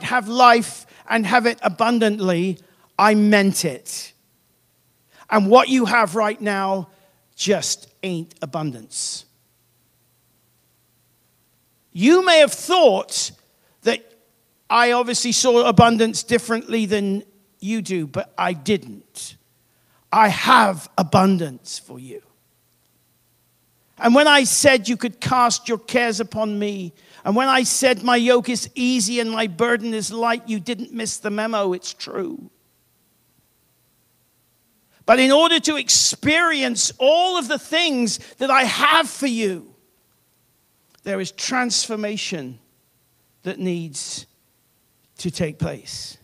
have life and have it abundantly, I meant it. And what you have right now just ain't abundance. You may have thought that I obviously saw abundance differently than you do, but I didn't. I have abundance for you. And when I said you could cast your cares upon me, and when I said my yoke is easy and my burden is light, you didn't miss the memo. It's true. But in order to experience all of the things that I have for you, there is transformation that needs to take place.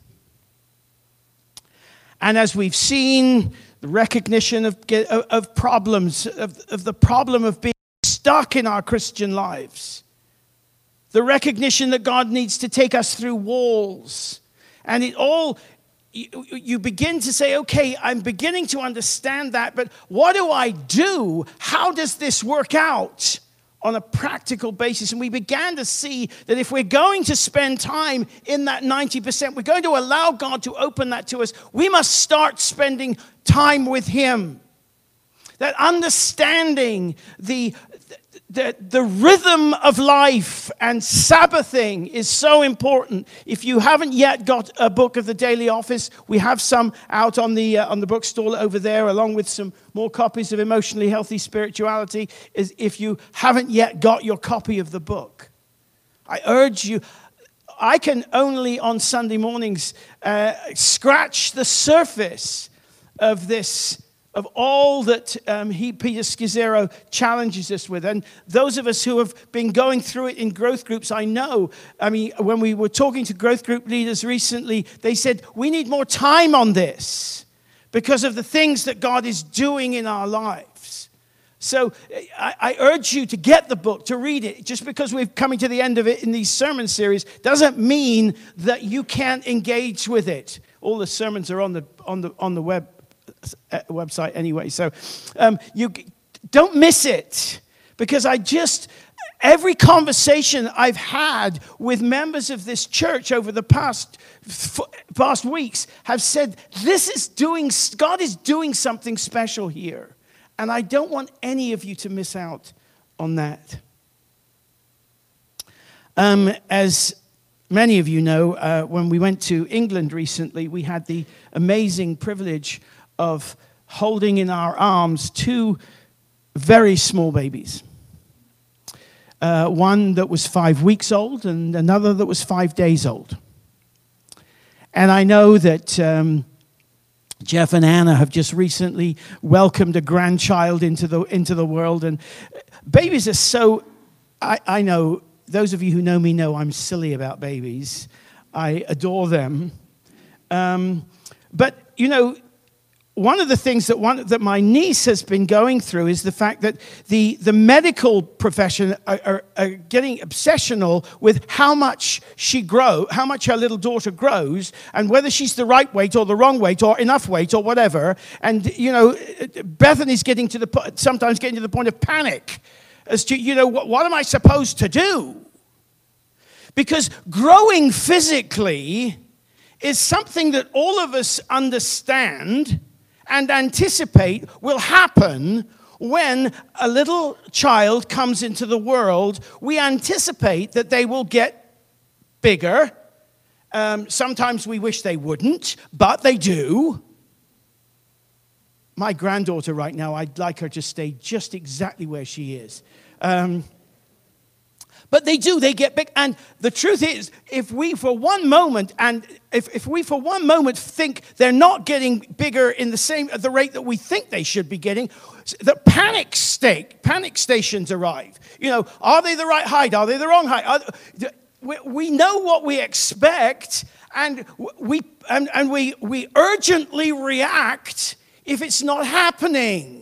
And as we've seen, the recognition of problems, of the problem of being stuck in our Christian lives, the recognition that God needs to take us through walls, and it all, you begin to say, okay, I'm beginning to understand that, but what do I do? How does this work out on a practical basis? And we began to see that if we're going to spend time in that 90%, we're going to allow God to open that to us, we must start spending time with Him. That understanding the rhythm of life and Sabbathing is so important. If you haven't yet got a book of the Daily Office, we have some out on the bookstall over there, along with some more copies of Emotionally Healthy Spirituality. If you haven't yet got your copy of the book, I urge you. I can only on Sunday mornings scratch the surface of this, of all that Peter Scazzero challenges us with. And those of us who have been going through it in growth groups, when we were talking to growth group leaders recently, they said, we need more time on this because of the things that God is doing in our lives. So I urge you to get the book, to read it. Just because we're coming to the end of it in these sermon series doesn't mean that you can't engage with it. All the sermons are on the website anyway, so you don't miss it, because every conversation I've had with members of this church over the past weeks have said God is doing something special here, and I don't want any of you to miss out on that. As many of you know, when we went to England recently, we had the amazing privilege of holding in our arms two very small babies. One that was 5 weeks old and another that was 5 days old. And I know that Jeff and Anna have just recently welcomed a grandchild into the world. And babies are so, I know, those of you who know me know I'm silly about babies. I adore them. But, you know, one of the things that my niece has been going through is the fact that the medical profession are getting obsessional with how much her little daughter grows, and whether she's the right weight or the wrong weight or enough weight or whatever. And, you know, Bethany's sometimes getting to the point of panic as to, you know, what am I supposed to do? Because growing physically is something that all of us understand and anticipate will happen when a little child comes into the world. We anticipate that they will get bigger. Sometimes we wish they wouldn't, but they do. My granddaughter right now, I'd like her to stay just exactly where she is. But they do, they get big. And the truth is, if we for one moment think they're not getting bigger in the rate that we think they should be getting, the panic stations arrive. You know, are they the right height? Are they the wrong height? We know what we expect, and we urgently react if it's not happening.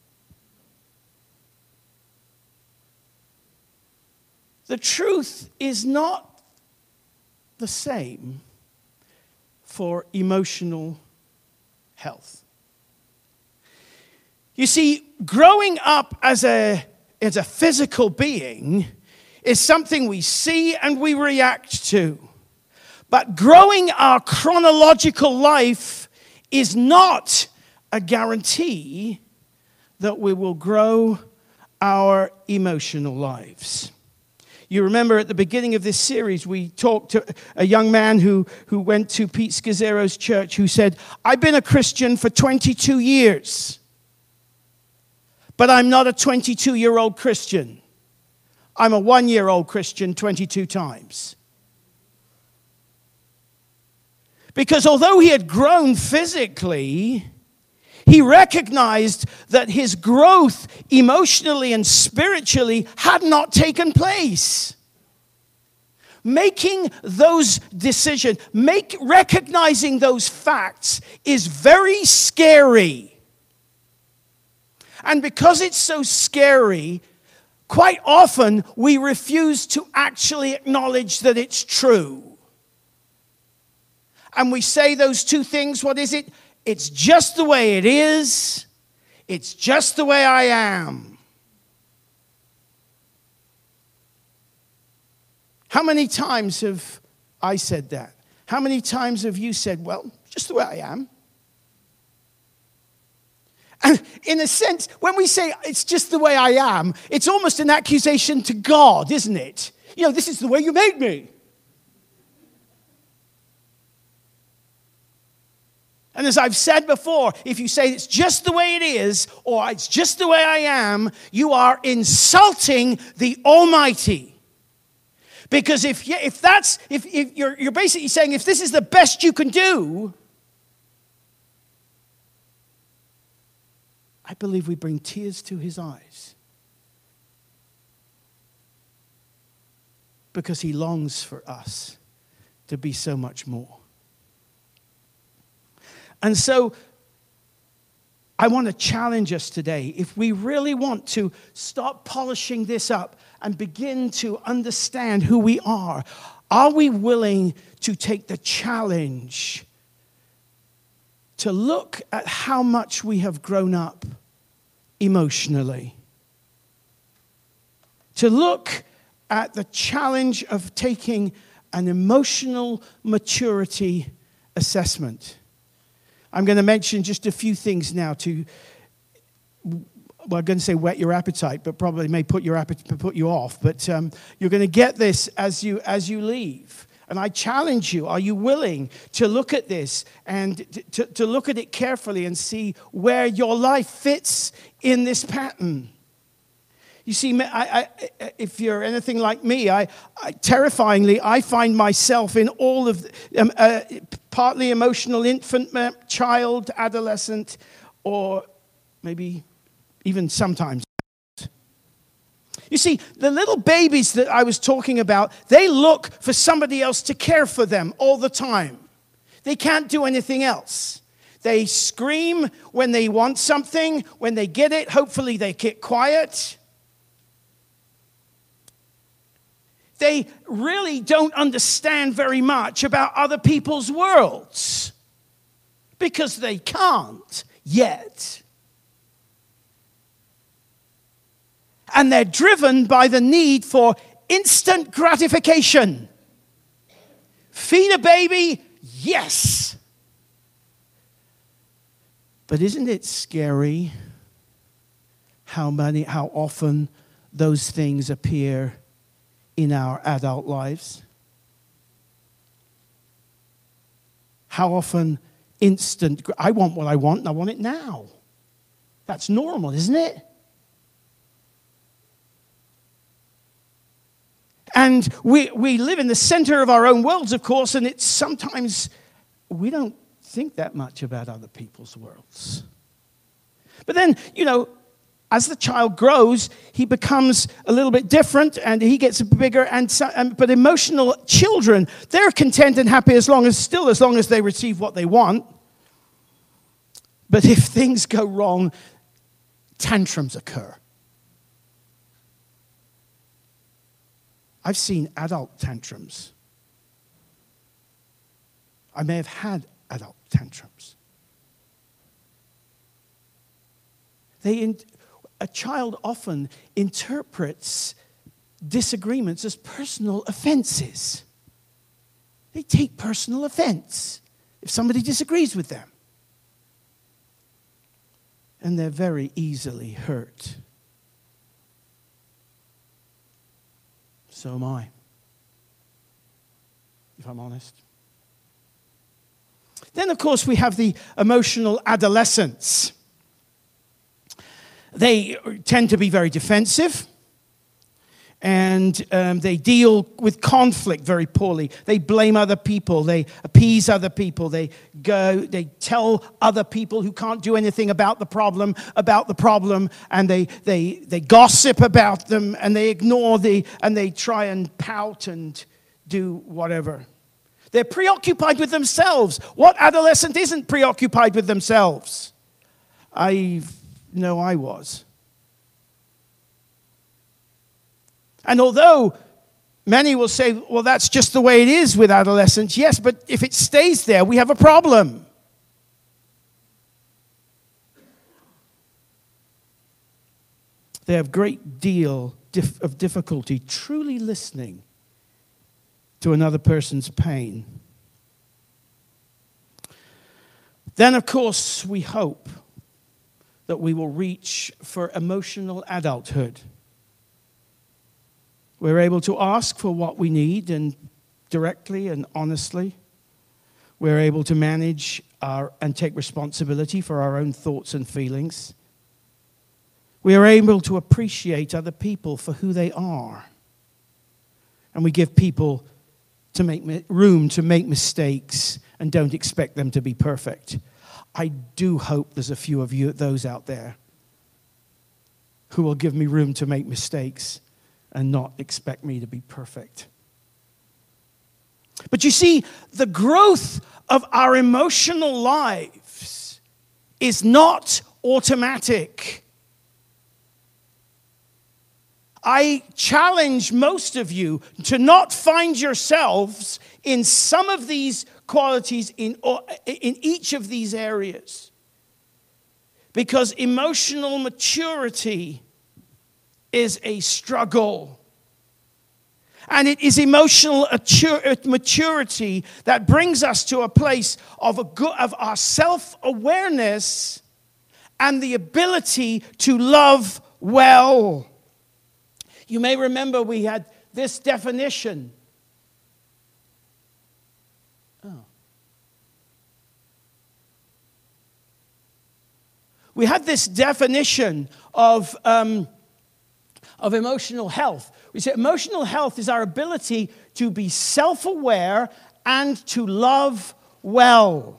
The truth is not the same for emotional health. You see, growing up as a physical being is something we see and we react to. But growing our chronological life is not a guarantee that we will grow our emotional lives. You remember at the beginning of this series, we talked to a young man who went to Pete Scazzero's church who said, I've been a Christian for 22 years, but I'm not a 22-year-old Christian. I'm a 1-year-old Christian 22 times. Because although he had grown physically, he recognized that his growth emotionally and spiritually had not taken place. Making those decisions, recognizing those facts is very scary. And because it's so scary, quite often we refuse to actually acknowledge that it's true. And we say those two things, what is it? It's just the way it is. It's just the way I am. How many times have I said that? How many times have you said, well, just the way I am? And in a sense, when we say it's just the way I am, it's almost an accusation to God, isn't it? You know, this is the way you made me. And as I've said before, if you say it's just the way it is, or it's just the way I am, you are insulting the Almighty. Because if you're basically saying if this is the best you can do, I believe we bring tears to his eyes. Because he longs for us to be so much more. And so I want to challenge us today. If we really want to stop polishing this up and begin to understand who we are we willing to take the challenge to look at how much we have grown up emotionally? To look at the challenge of taking an emotional maturity assessment. I'm going to mention just a few things now to, well, I'm going to say whet your appetite, but probably may put you off. But you're going to get this as you leave. And I challenge you, are you willing to look at this and to look at it carefully and see where your life fits in this pattern? You see, if you're anything like me, terrifyingly, I find myself in all of partly emotional infant, child, adolescent, or maybe even sometimes. You see, the little babies that I was talking about, they look for somebody else to care for them all the time. They can't do anything else. They scream when they want something. When they get it, hopefully they get quiet. They really don't understand very much about other people's worlds because they can't yet. And they're driven by the need for instant gratification. Feed a baby, yes. But isn't it scary how often those things appear in our adult lives? How often I want what I want and I want it now. That's normal, isn't it? And we live in the center of our own worlds, of course, and it's sometimes we don't think that much about other people's worlds. But then, as the child grows, he becomes a little bit different and he gets bigger. But emotional children, they're content and happy as long as they receive what they want. But if things go wrong, tantrums occur. I've seen adult tantrums. I may have had adult tantrums. A child often interprets disagreements as personal offenses. They take personal offense if somebody disagrees with them. And they're very easily hurt. So am I, if I'm honest. Then, of course, we have the emotional adolescents. They tend to be very defensive, and they deal with conflict very poorly. They blame other people. They appease other people. They tell other people who can't do anything about the problem, and they gossip about them, and they ignore and they try and pout and do whatever. They're preoccupied with themselves. What adolescent isn't preoccupied with themselves? I know I was. And although many will say, well, that's just the way it is with adolescents, yes, but if it stays there, we have a problem. They have a great deal of difficulty truly listening to another person's pain. Then, of course, we hope that we will reach for emotional adulthood. We're able to ask for what we need and directly and honestly. We're able to manage and take responsibility for our own thoughts and feelings. We are able to appreciate other people for who they are. And we give people room to make mistakes and don't expect them to be perfect. I do hope there's a few of you, those out there, who will give me room to make mistakes and not expect me to be perfect. But you see, the growth of our emotional lives is not automatic. I challenge most of you to not find yourselves in some of these qualities in each of these areas. Because emotional maturity is a struggle. And it is emotional maturity that brings us to a place of our self-awareness and the ability to love well. You may remember we had this definition. We had this definition of emotional health. We said emotional health is our ability to be self-aware and to love well.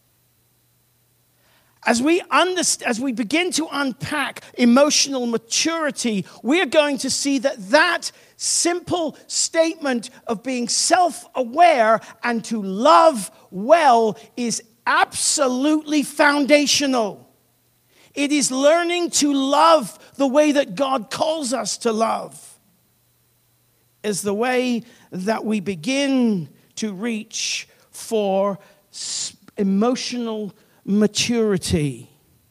As we begin to unpack emotional maturity, we're going to see that simple statement of being self-aware and to love well is absolutely foundational. It is learning to love the way that God calls us to love. Is the way that we begin to reach for emotional maturity.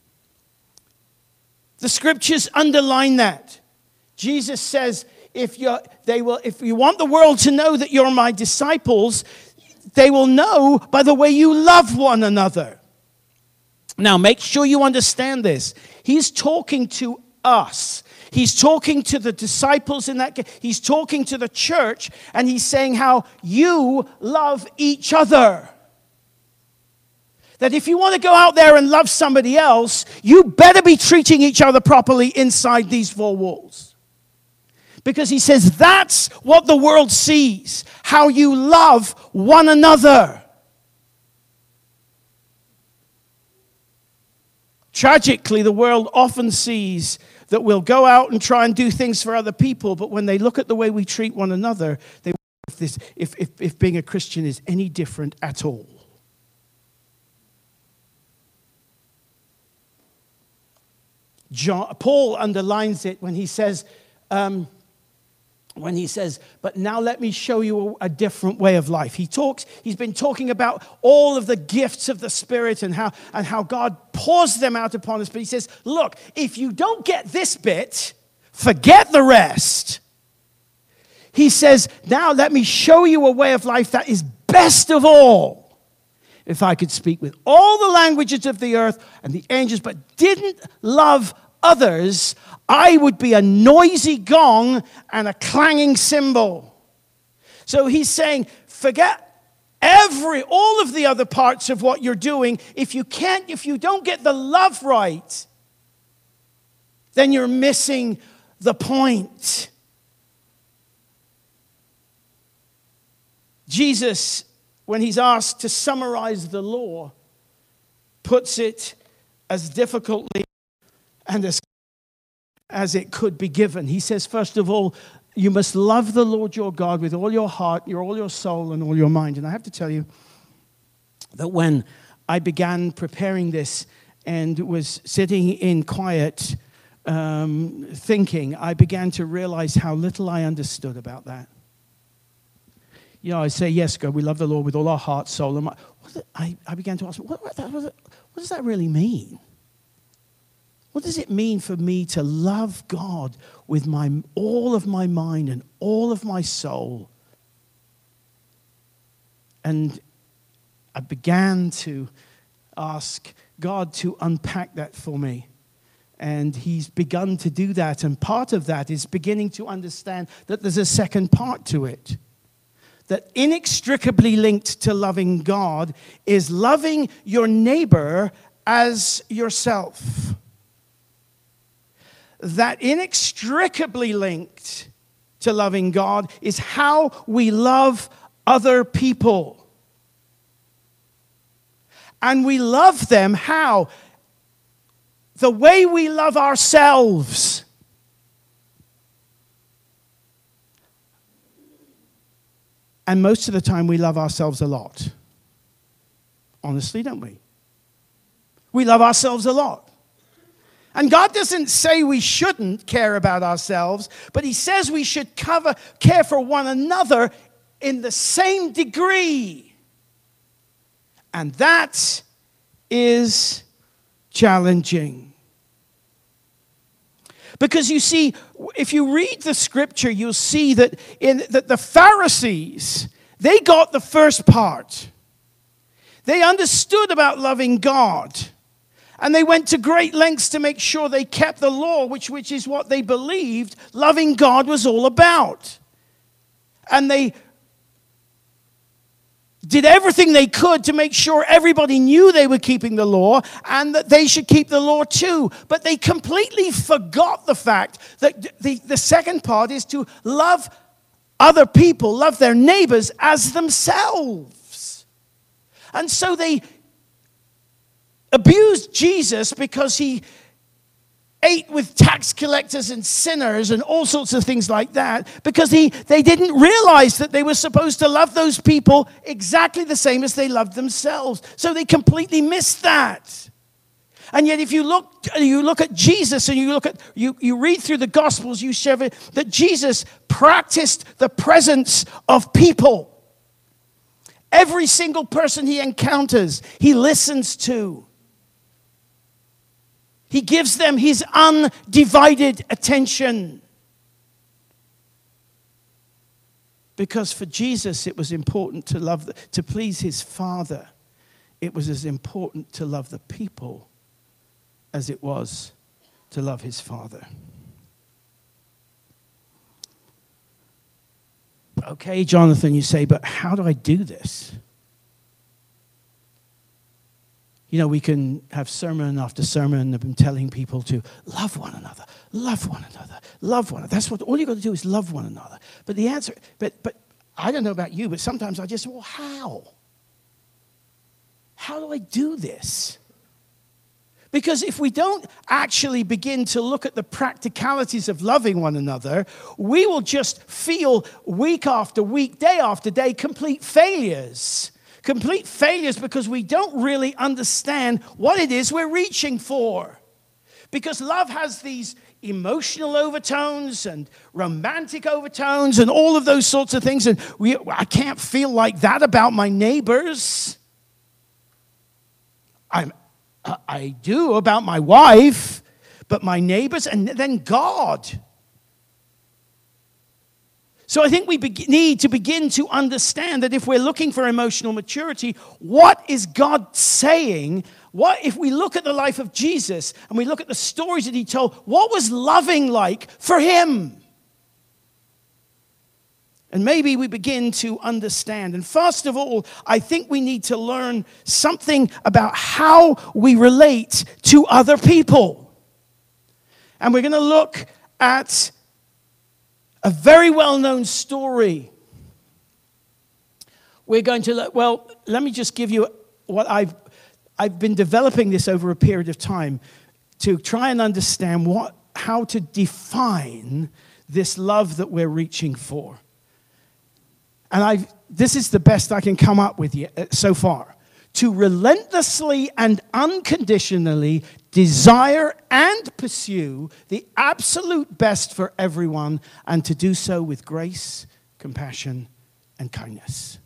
The scriptures underline that. Jesus says, if you want the world to know that you're my disciples, they will know by the way you love one another. Now, make sure you understand this. He's talking to us. He's talking to the disciples in that case. He's talking to the church, and he's saying how you love each other. That if you want to go out there and love somebody else, you better be treating each other properly inside these four walls. Because he says that's what the world sees, how you love one another. Tragically, the world often sees that we'll go out and try and do things for other people, but when they look at the way we treat one another, they wonder if being a Christian is any different at all. Paul underlines it when he says, but now let me show you a different way of life. He's been talking about all of the gifts of the Spirit and how God pours them out upon us. But he says, look, if you don't get this bit, forget the rest. He says, now let me show you a way of life that is best of all, if I could speak with all the languages of the earth and the angels, but didn't love others, I would be a noisy gong and a clanging cymbal. So he's saying, forget all of the other parts of what you're doing. If you don't get the love right, then you're missing the point. Jesus, when he's asked to summarize the law, puts it as difficultly and as it could be given. He says, first of all, you must love the Lord your God with all your heart, all your soul, and all your mind. And I have to tell you that when I began preparing this and was sitting in quiet thinking, I began to realize how little I understood about that. You know, I say, yes, God, we love the Lord with all our heart, soul, and mind. I began to ask, what does that really mean? What does it mean for me to love God with all of my mind and all of my soul? And I began to ask God to unpack that for me. And he's begun to do that. And part of that is beginning to understand that there's a second part to it. That inextricably linked to loving God is loving your neighbor as yourself. That inextricably linked to loving God is how we love other people. And we love them how? The way we love ourselves. And most of the time we love ourselves a lot. Honestly, don't we? We love ourselves a lot. And God doesn't say we shouldn't care about ourselves, but he says we should care for one another in the same degree. And that is challenging. Because you see, if you read the scripture, you'll see that that the Pharisees, they got the first part. They understood about loving God. And they went to great lengths to make sure they kept the law, which is what they believed loving God was all about. And they did everything they could to make sure everybody knew they were keeping the law and that they should keep the law too. But they completely forgot the fact that the second part is to love other people, love their neighbors as themselves. And so they abused Jesus because he ate with tax collectors and sinners and all sorts of things like that, because they didn't realize that they were supposed to love those people exactly the same as they loved themselves. So they completely missed that. And yet if you look at Jesus and you read through the Gospels, you share that Jesus practiced the presence of people. Every single person he encounters, he listens to. He gives them his undivided attention. Because for Jesus, it was important to please his Father. It was as important to love the people as it was to love his Father. Okay, Jonathan, you say, but how do I do this? You know, we can have sermon after sermon of telling people to love one another, love one another, love one another. That's what all you got to do is love one another. But the answer, but I don't know about you, but sometimes I just, well, how? How do I do this? Because if we don't actually begin to look at the practicalities of loving one another, we will just feel week after week, day after day, complete failures. Complete failures because we don't really understand what it is we're reaching for. Because love has these emotional overtones and romantic overtones and all of those sorts of things. And I can't feel like that about my neighbors. I do about my wife, but my neighbors and then God. So I think we need to begin to understand that if we're looking for emotional maturity, what is God saying? What if we look at the life of Jesus and we look at the stories that he told, what was loving like for him? And maybe we begin to understand. And first of all, I think we need to learn something about how we relate to other people. And we're going to look at a very well-known story. We're going to look, well, let me just give you what I've been developing this over a period of time to try and understand how to define this love that we're reaching for. And this is the best I can come up with so far. To relentlessly and unconditionally desire and pursue the absolute best for everyone, and to do so with grace, compassion, and kindness.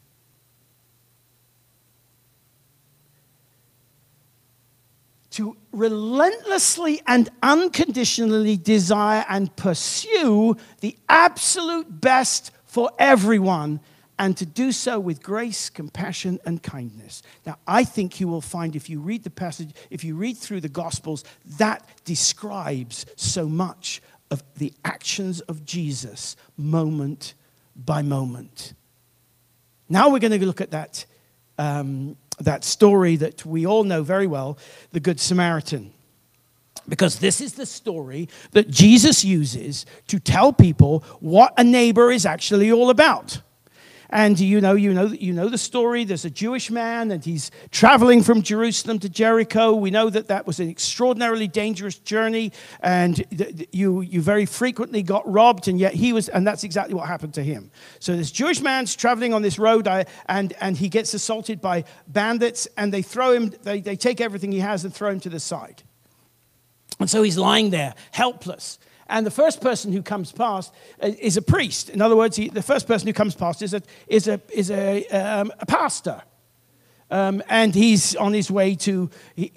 To relentlessly and unconditionally desire and pursue the absolute best for everyone, and to do so with grace, compassion, and kindness. Now, I think you will find, if you read the passage, if you read through the Gospels, that describes so much of the actions of Jesus, moment by moment. Now we're going to look at that story that we all know very well, the Good Samaritan. Because this is the story that Jesus uses to tell people what a neighbor is actually all about. And you know the story. There's a Jewish man, and he's traveling from Jerusalem to Jericho. We know that was an extraordinarily dangerous journey, and you very frequently got robbed, and yet and that's exactly what happened to him. So this Jewish man's traveling on this road, and he gets assaulted by bandits, and they throw him. They take everything he has and throw him to the side. And so he's lying there, helpless. And the first person who comes past is a priest. In other words, the first person who comes past is a pastor. And he's on his way to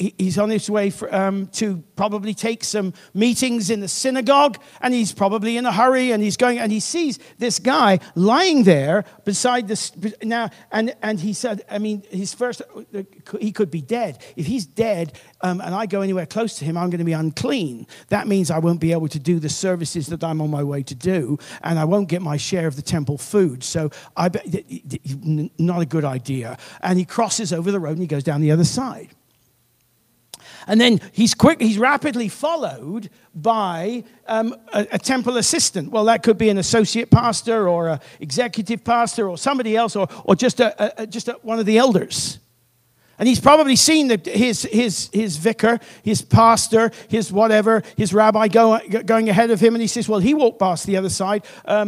probably take some meetings in the synagogue, and he's probably in a hurry, and he sees this guy lying there beside this now, and he said, I mean, he could be dead. If he's dead, and I go anywhere close to him, I'm going to be unclean. That means I won't be able to do the services that I'm on my way to do, and I won't get my share of the temple food. So not a good idea. And he crosses over the road and he goes down the other side. And then he's rapidly followed by a temple assistant. Well, that could be an associate pastor or an executive pastor or somebody else, or just one of the elders. And he's probably seen his vicar, his pastor, his whatever, his rabbi going ahead of him. And he says, well, he walked past the other side.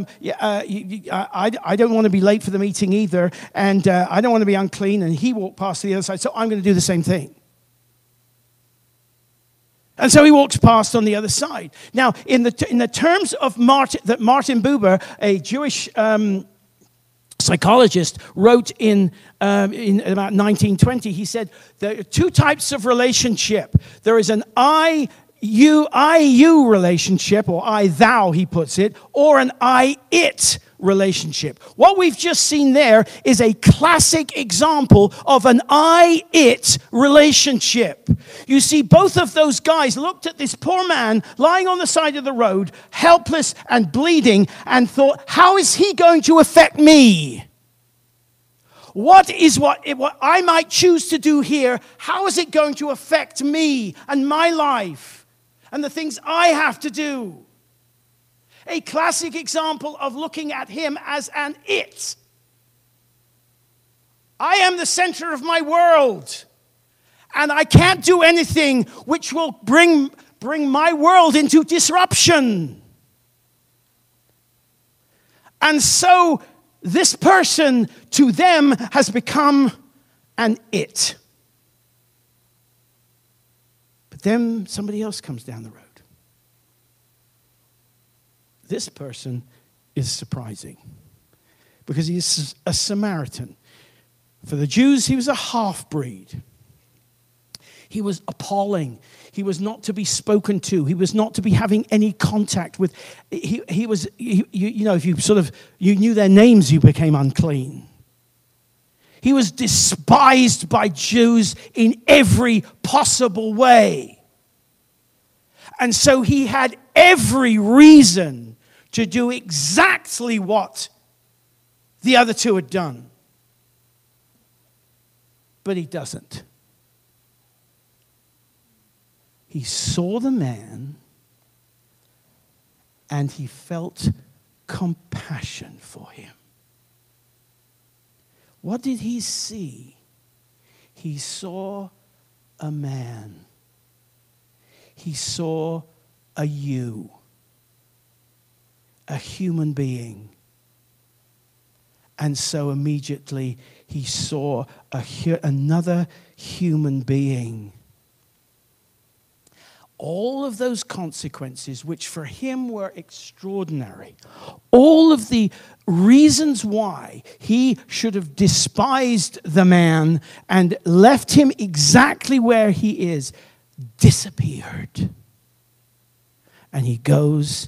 I don't want to be late for the meeting either. And I don't want to be unclean. And he walked past the other side. So I'm going to do the same thing. And so he walks past on the other side. Now, in the terms of Martin Buber, a Jewish psychologist, wrote in about 1920, he said there are two types of relationship. There is an I-you relationship, or I-thou, he puts it, or an I-it relationship. What we've just seen there is a classic example of an I-it relationship. You see, both of those guys looked at this poor man lying on the side of the road, helpless and bleeding, and thought, how is he going to affect me? What I might choose to do here, how is it going to affect me and my life and the things I have to do? A classic example of looking at him as an it. I am the center of my world, and I can't do anything which will bring my world into disruption. And so this person to them has become an it. But then somebody else comes down the road. This person is surprising because he's a Samaritan. For the Jews, he was a half-breed. He was appalling. He was not to be spoken to. He was not to be having any contact with. He was, you know, if you knew their names, you became unclean. He was despised by Jews in every possible way. And so he had every reason to do exactly what the other two had done. But he doesn't. He saw the man and he felt compassion for him. What did he see? He saw a man. He saw a you, a human being. And so immediately he saw another human being. All of those consequences, which for him were extraordinary, all of the reasons why he should have despised the man and left him exactly where he is, disappeared. And he goes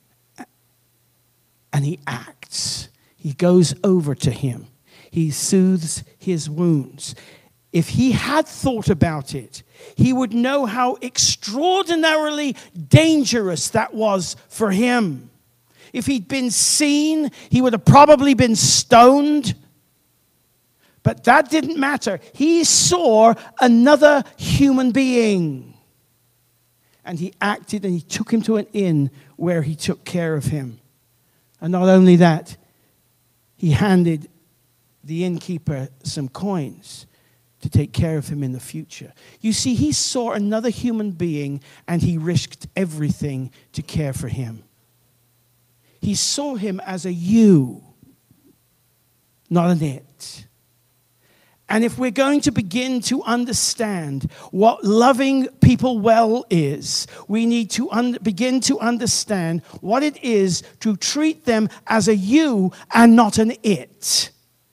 and he acts. He goes over to him. He soothes his wounds. If he had thought about it, he would know how extraordinarily dangerous that was for him. If he'd been seen, he would have probably been stoned. But that didn't matter. He saw another human being. And he acted and he took him to an inn where he took care of him. And not only that, he handed the innkeeper some coins to take care of him in the future. You see, he saw another human being and he risked everything to care for him. He saw him as a you, not an it. And if we're going to begin to understand what loving people well is, we need to begin to understand what it is to treat them as a you and not an it.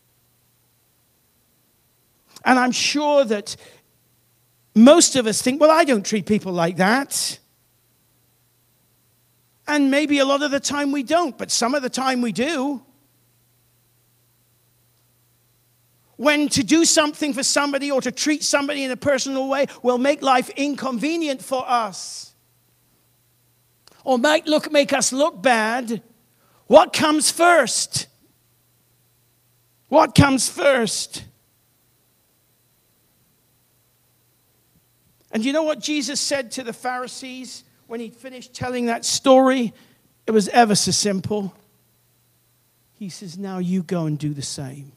And I'm sure that most of us think, well, I don't treat people like that. And maybe a lot of the time we don't, but some of the time we do. When to do something for somebody or to treat somebody in a personal way will make life inconvenient for us. Or might make us look bad. What comes first? What comes first? And you know what Jesus said to the Pharisees when he finished telling that story? It was ever so simple. He says, now you go and do the same.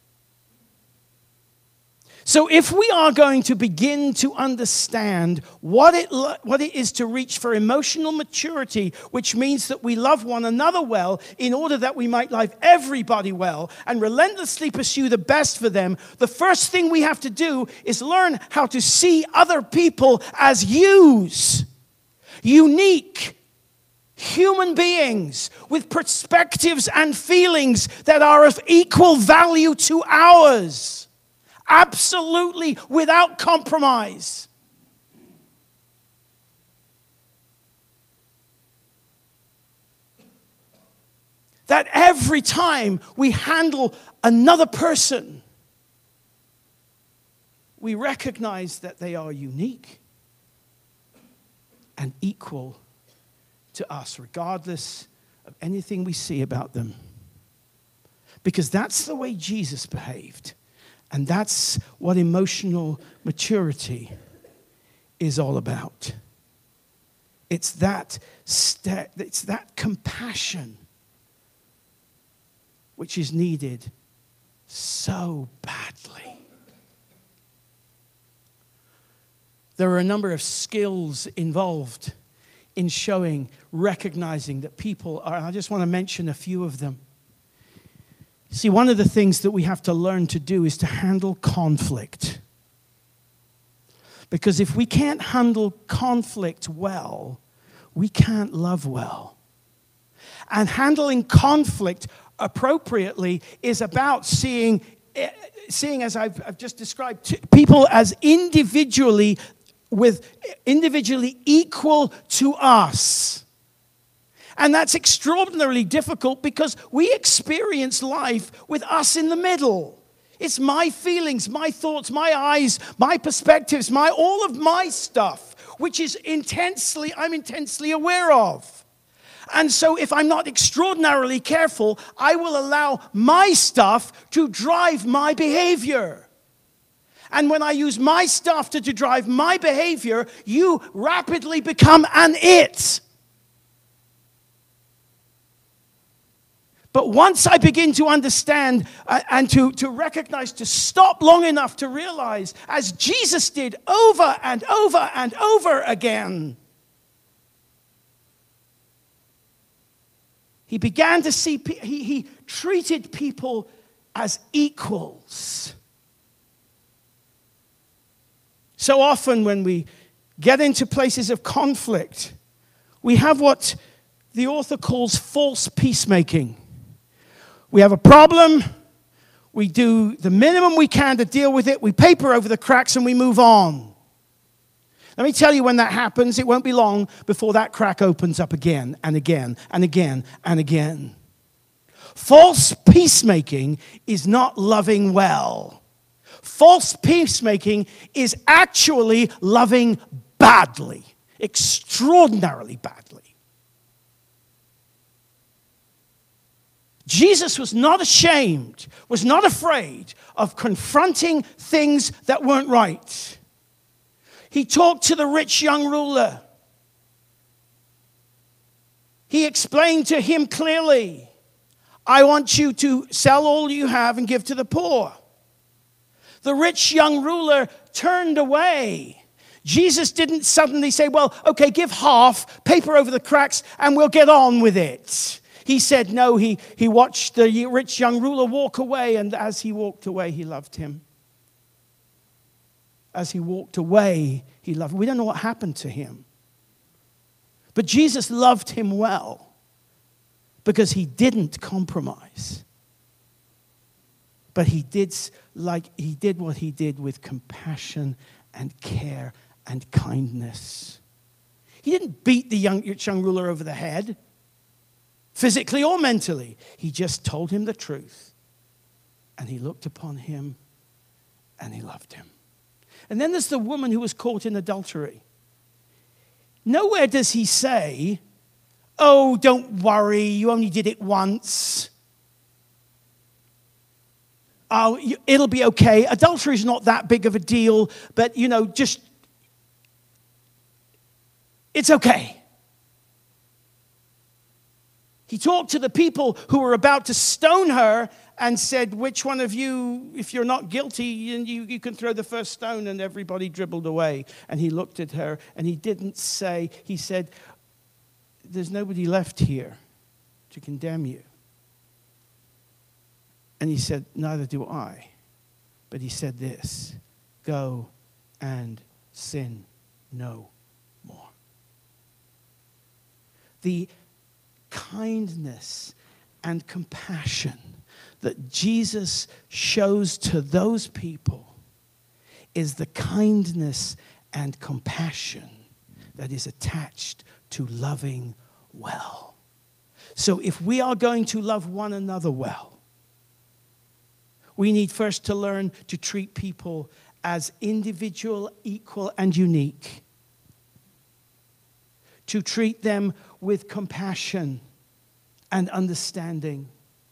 So if we are going to begin to understand what it is to reach for emotional maturity, which means that we love one another well in order that we might love everybody well and relentlessly pursue the best for them, the first thing we have to do is learn how to see other people as yous, unique human beings with perspectives and feelings that are of equal value to ours. Absolutely without compromise. That every time we handle another person, we recognize that they are unique and equal to us, regardless of anything we see about them. Because that's the way Jesus behaved. And that's what emotional maturity is all about. It's that compassion which is needed so badly. There are a number of skills involved in recognizing that people are, and I just want to mention a few of them. See, one of the things that we have to learn to do is to handle conflict. Because if we can't handle conflict well, we can't love well. And handling conflict appropriately is about seeing as I've just described, people as individually individually equal to us. And that's extraordinarily difficult because we experience life with us in the middle. It's my feelings, my thoughts, my eyes, my perspectives, all of my stuff, which is I'm intensely aware of. And so if I'm not extraordinarily careful, I will allow my stuff to drive my behavior. And when I use my stuff to drive my behavior, you rapidly become an it. But once I begin to understand and to recognize, to stop long enough to realize, as Jesus did over and over and over again, he began to see, he treated people as equals. So often when we get into places of conflict, we have what the author calls false peacemaking. We have a problem, we do the minimum we can to deal with it, we paper over the cracks and we move on. Let me tell you, when that happens, it won't be long before that crack opens up again and again and again and again. False peacemaking is not loving well. False peacemaking is actually loving badly, extraordinarily badly. Jesus was not ashamed, was not afraid of confronting things that weren't right. He talked to the rich young ruler. He explained to him clearly, I want you to sell all you have and give to the poor. The rich young ruler turned away. Jesus didn't suddenly say, well, okay, give half, paper over the cracks, and we'll get on with it. He said no. He watched the rich young ruler walk away, and as he walked away, he loved him. As he walked away, he loved him. We don't know what happened to him. But Jesus loved him well because he didn't compromise. But he did what he did with compassion and care and kindness. He didn't beat the rich young ruler over the head, physically or mentally. He just told him the truth. And he looked upon him and he loved him. And then there's the woman who was caught in adultery. Nowhere does he say, oh, don't worry, you only did it once. Oh, it'll be okay. Adultery is not that big of a deal, but, it's okay. He talked to the people who were about to stone her and said, which one of you, if you're not guilty, you can throw the first stone, and everybody dribbled away. And he looked at her, and he didn't say, he said, there's nobody left here to condemn you. And he said, neither do I. But he said this, go and sin no more. The kindness and compassion that Jesus shows to those people is the kindness and compassion that is attached to loving well. So if we are going to love one another well, we need first to learn to treat people as individual, equal, and unique. To treat them with compassion and understanding.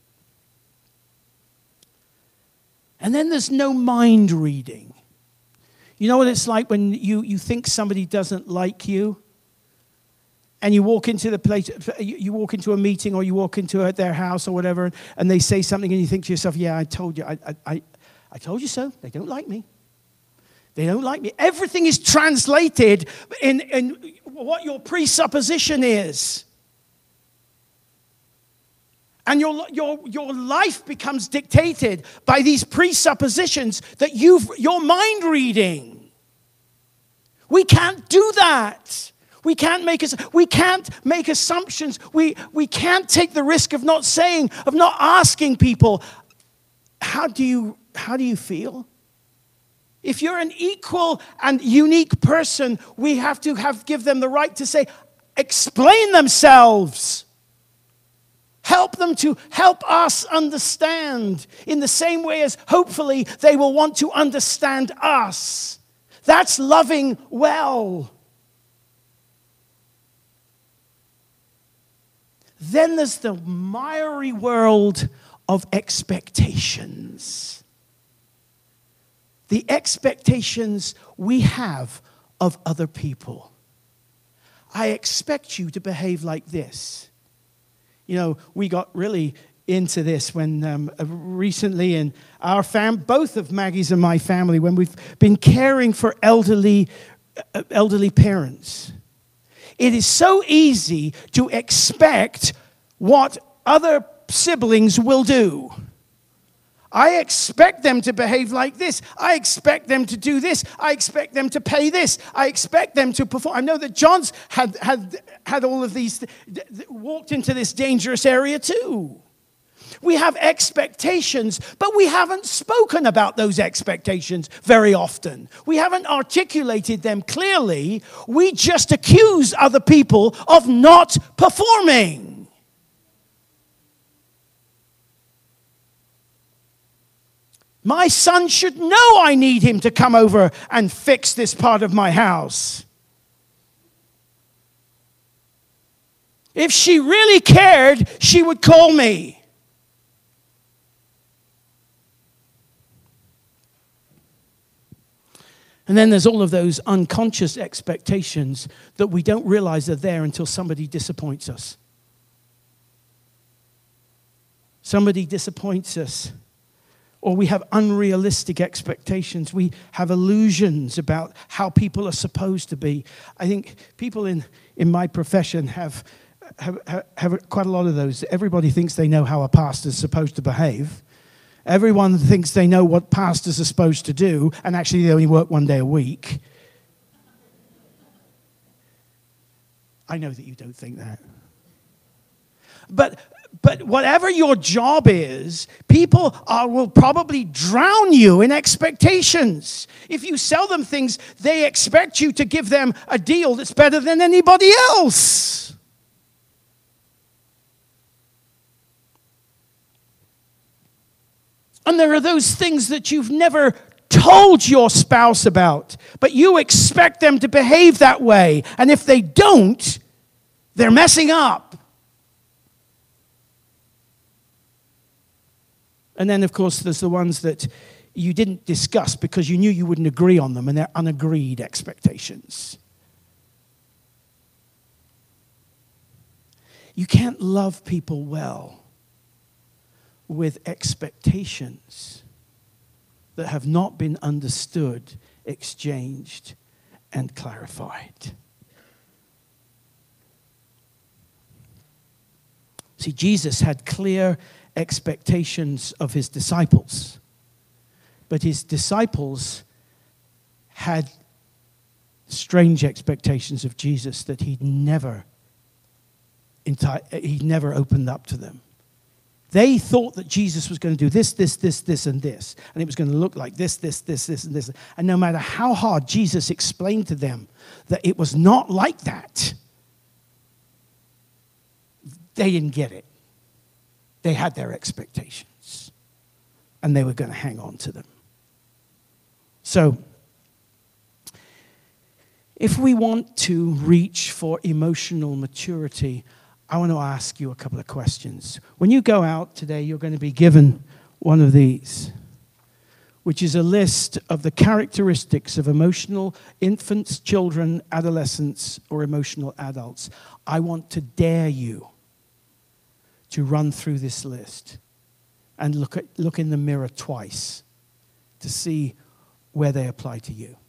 And then there's no mind reading. You know what it's like when you think somebody doesn't like you, and you walk into the place, you walk into a meeting, or you walk into their house or whatever, and they say something, and you think to yourself, yeah, I told you, I told you so. They don't like me. They don't like me. Everything is translated in what your presupposition is. And your life becomes dictated by these presuppositions that you're mind reading. We can't do that. We can't make assumptions. We can't take the risk of not asking people, how do you feel? If you're an equal and unique person, we have to give them the right to say, explain themselves. Help them to help us understand in the same way as hopefully they will want to understand us. That's loving well. Then there's the miry world of expectations. The expectations we have of other people. I expect you to behave like this. You know, we got really into this when recently in our both of Maggie's and my family, when we've been caring for elderly parents. It is so easy to expect what other siblings will do. I expect them to behave like this. I expect them to do this. I expect them to pay this. I expect them to perform. I know that John's had all of these, walked into this dangerous area too. We have expectations, but we haven't spoken about those expectations very often. We haven't articulated them clearly. We just accuse other people of not performing. My son should know I need him to come over and fix this part of my house. If she really cared, she would call me. And then there's all of those unconscious expectations that we don't realize are there until somebody disappoints us. Somebody disappoints us. Or we have unrealistic expectations. We have illusions about how people are supposed to be. I think people in my profession have quite a lot of those. Everybody thinks they know how a pastor's supposed to behave. Everyone thinks they know what pastors are supposed to do, and actually they only work one day a week. I know that you don't think that. But whatever your job is, people will probably drown you in expectations. If you sell them things, they expect you to give them a deal that's better than anybody else. And there are those things that you've never told your spouse about, but you expect them to behave that way. And if they don't, they're messing up. And then, of course, there's the ones that you didn't discuss because you knew you wouldn't agree on them, and they're unagreed expectations. You can't love people well with expectations that have not been understood, exchanged, and clarified. See, Jesus had clear expectations of his disciples, but his disciples had strange expectations of Jesus that he'd never opened up to them. They thought that Jesus was going to do this, and this, and it was going to look like this, and this. And no matter how hard Jesus explained to them that it was not like that, they didn't get it. They had their expectations, and they were going to hang on to them. So, if we want to reach for emotional maturity, I want to ask you a couple of questions. When you go out today, you're going to be given one of these, which is a list of the characteristics of emotional infants, children, adolescents, or emotional adults. I want to dare you to run through this list and look in the mirror twice to see where they apply to you.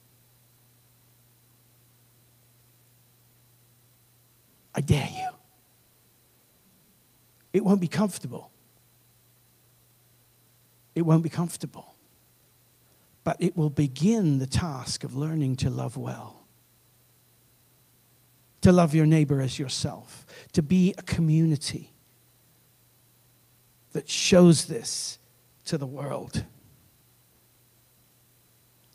I dare you. It won't be comfortable. It won't be comfortable. But it will begin the task of learning to love well. To love your neighbor as yourself. To be a community that shows this to the world.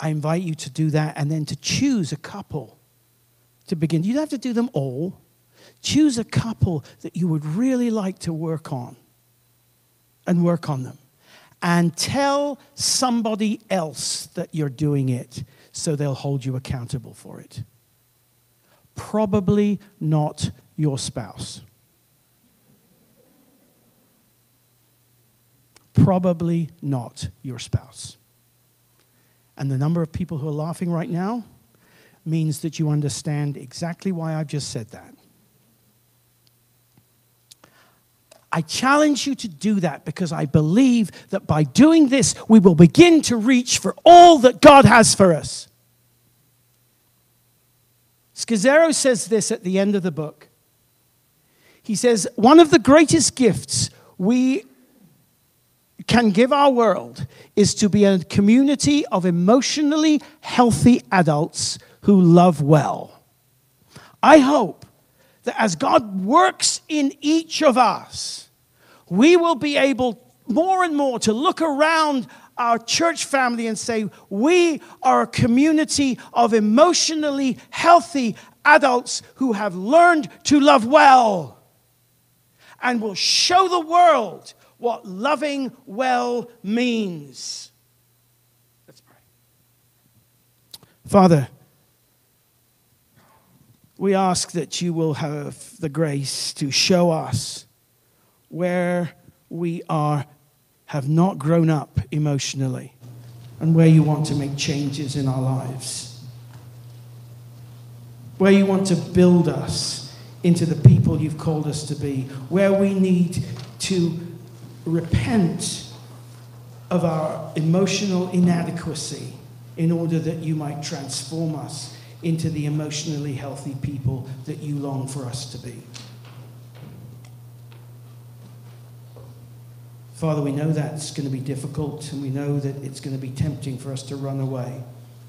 I invite you to do that and then to choose a couple to begin. You don't have to do them all. Choose a couple that you would really like to work on and work on them. And tell somebody else that you're doing it so they'll hold you accountable for it. Probably not your spouse. Probably not your spouse. And the number of people who are laughing right now means that you understand exactly why I've just said that. I challenge you to do that because I believe that by doing this, we will begin to reach for all that God has for us. Scazzero says this at the end of the book. He says, one of the greatest gifts we can give our world is to be a community of emotionally healthy adults who love well. I hope that as God works in each of us, we will be able more and more to look around our church family and say, we are a community of emotionally healthy adults who have learned to love well and will show the world what loving well means. Let's pray. Father, we ask that you will have the grace to show us where we have not grown up emotionally and where you want to make changes in our lives. Where you want to build us into the people you've called us to be. Where we need to repent of our emotional inadequacy in order that you might transform us into the emotionally healthy people that you long for us to be. Father, we know that's going to be difficult, and we know that it's going to be tempting for us to run away.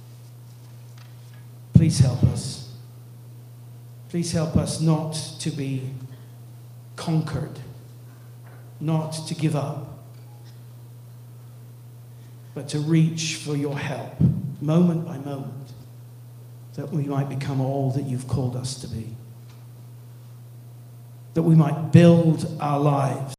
Please help us. Please help us not to be conquered, not to give up, but to reach for your help, moment by moment, that we might become all that you've called us to be. That we might build our lives